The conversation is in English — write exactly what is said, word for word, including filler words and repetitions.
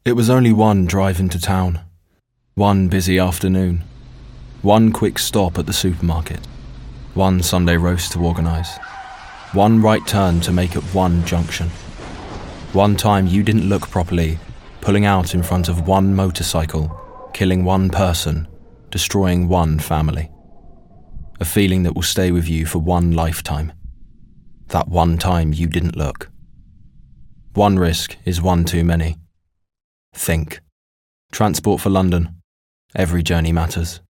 It was only one drive into town, one busy afternoon, one quick stop at the supermarket, one Sunday roast to organise, one right turn to make at one junction, one time you didn't look properly, pulling out in front of one motorcycle, killing one person, destroying one family. A feeling that will stay with you for one lifetime. That one time you didn't look. One risk is one too many. Think. Transport for London. Every journey matters.